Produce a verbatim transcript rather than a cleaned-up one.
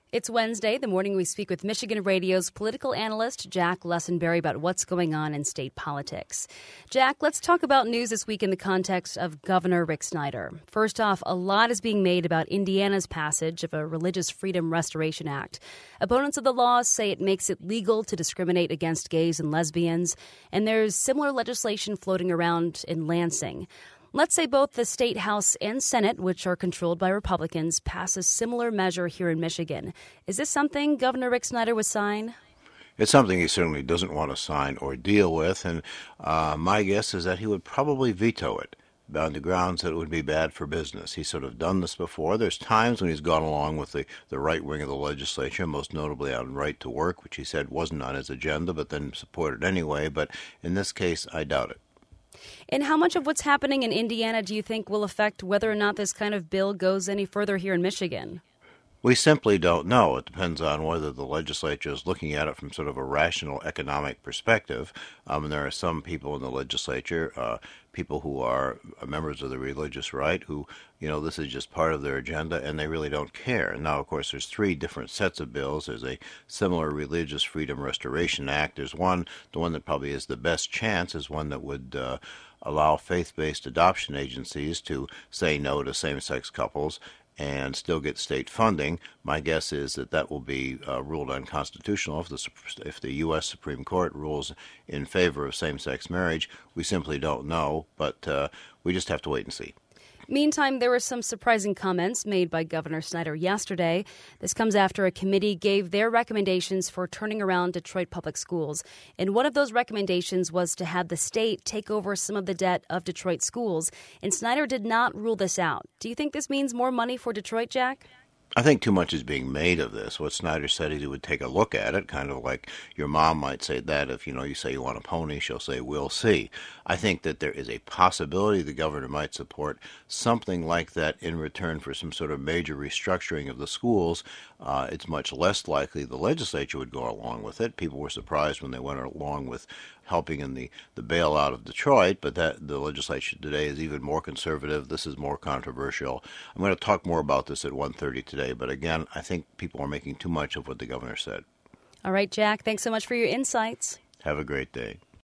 It's Wednesday, the morning we speak with Michigan Radio's political analyst Jack Lessenberry about what's going on in state politics. Jack, let's talk about news this week in the context of Governor Rick Snyder. First off, a lot is being made about Indiana's passage of a Religious Freedom Restoration Act. Opponents of the law say it makes it legal to discriminate against gays and lesbians, and there's similar legislation floating around in Lansing. Let's say both the State House and Senate, which are controlled by Republicans, pass a similar measure here in Michigan. Is this something Governor Rick Snyder would sign? It's something he certainly doesn't want to sign or deal with, and uh, my guess is that he would probably veto it on the grounds that it would be bad for business. He's sort of done this before. There's times when he's gone along with the, the right wing of the legislature, most notably on right to work, which he said wasn't on his agenda, but then supported anyway. But in this case, I doubt it. And how much of what's happening in Indiana do you think will affect whether or not this kind of bill goes any further here in Michigan? We simply don't know. It depends on whether the legislature is looking at it from sort of a rational economic perspective. Um, and there are some people in the legislature, uh, people who are members of the religious right, who, you know, this is just part of their agenda and they really don't care. Now, of course, there's three different sets of bills. There's a similar Religious Freedom Restoration Act. There's one, the one that probably is the best chance, is one that would uh, allow faith-based adoption agencies to say no to same-sex couples and still get state funding. My guess is that that will be uh, ruled unconstitutional if the if the U S Supreme Court rules in favor of same-sex marriage. We simply don't know, but uh, we just have to wait and see. Meantime, there were some surprising comments made by Governor Snyder yesterday. This comes after a committee gave their recommendations for turning around Detroit public schools. And one of those recommendations was to have the state take over some of the debt of Detroit schools. And Snyder did not rule this out. Do you think this means more money for Detroit, Jack? I think too much is being made of this. What Snyder said is he would take a look at it, kind of like your mom might say that if, you know, you say you want a pony, she'll say, we'll see. I think that there is a possibility the governor might support something like that in return for some sort of major restructuring of the schools. Uh, it's much less likely the legislature would go along with it. People were surprised when they went along with helping in the, the bailout of Detroit, but that the legislature today is even more conservative. This is more controversial. I'm going to talk more about this at one thirty today, but again, I think people are making too much of what the governor said. All right, Jack, thanks so much for your insights. Have a great day.